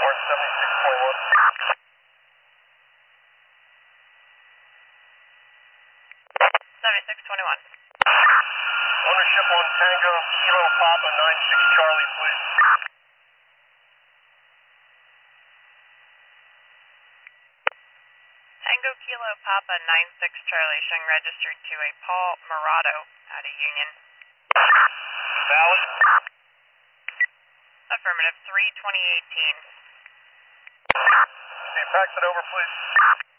Mark 76.1. 7621. Ownership on Tango Kilo Papa 96 Charlie, please. Tango Kilo Papa 96 Charlie, showing registered to a Paul Murado out of Union. Valid. Affirmative, 3/20/18. Can you fax it over, please?